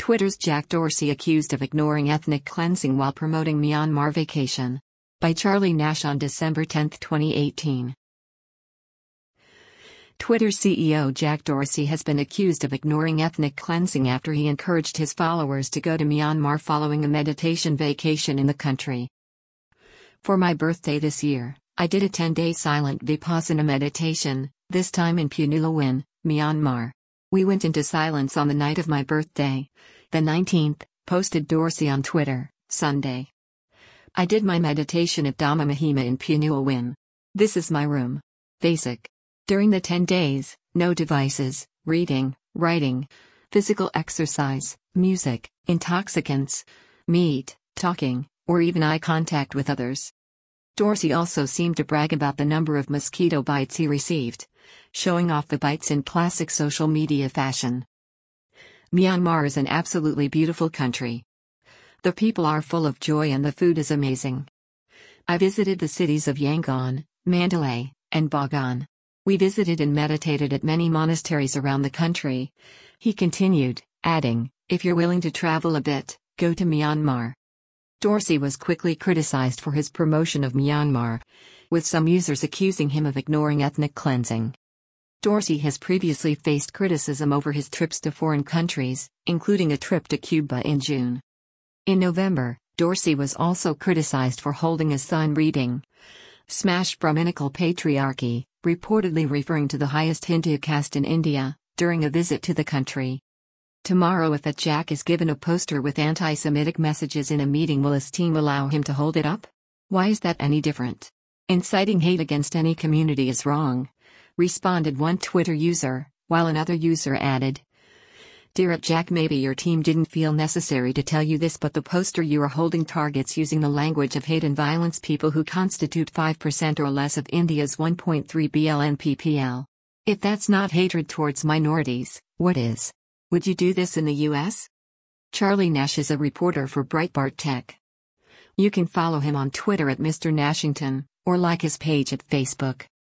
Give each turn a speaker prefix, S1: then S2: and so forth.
S1: Twitter's Jack Dorsey accused of ignoring ethnic cleansing while promoting Myanmar vacation. By Charlie Nash on December 10, 2018. Twitter CEO Jack Dorsey has been accused of ignoring ethnic cleansing after he encouraged his followers to go to Myanmar following a meditation vacation in the country. For my birthday this year, I did a 10-day silent Vipassana meditation, this time in Punulawin, Myanmar. We went into silence on the night of my birthday, the 19th, posted Dorsey on Twitter, Sunday. I did my meditation at Dhamma Mahima in Punulawin. This is my room. Basic. During the 10 days, no devices, reading, writing, physical exercise, music, intoxicants, meat, talking, or even eye contact with others. Dorsey also seemed to brag about the number of mosquito bites he received, showing off the bites in classic social media fashion. Myanmar is an absolutely beautiful country. The people are full of joy and the food is amazing. I visited the cities of Yangon, Mandalay, and Bagan. We visited and meditated at many monasteries around the country. He continued, adding, if you're willing to travel a bit, go to Myanmar. Dorsey was quickly criticized for his promotion of Myanmar, with some users accusing him of ignoring ethnic cleansing. Dorsey has previously faced criticism over his trips to foreign countries, including a trip to Cuba in June. In November, Dorsey was also criticized for holding a sign reading, "Smash Brahminical Patriarchy," reportedly referring to the highest Hindu caste in India, during a visit to the country. Tomorrow, if Jack is given a poster with anti-Semitic messages in a meeting, will his team allow him to hold it up? Why is that any different? Inciting hate against any community is wrong, responded one Twitter user, while another user added, Dear Jack, maybe your team didn't feel necessary to tell you this, but the poster you are holding targets using the language of hate and violence people who constitute 5% or less of India's 1.3 billion ppl. If that's not hatred towards minorities, what is? Would you do this in the US? Charlie Nash is a reporter for Breitbart Tech. You can follow him on Twitter at Mr. Nashington, or like his page at Facebook.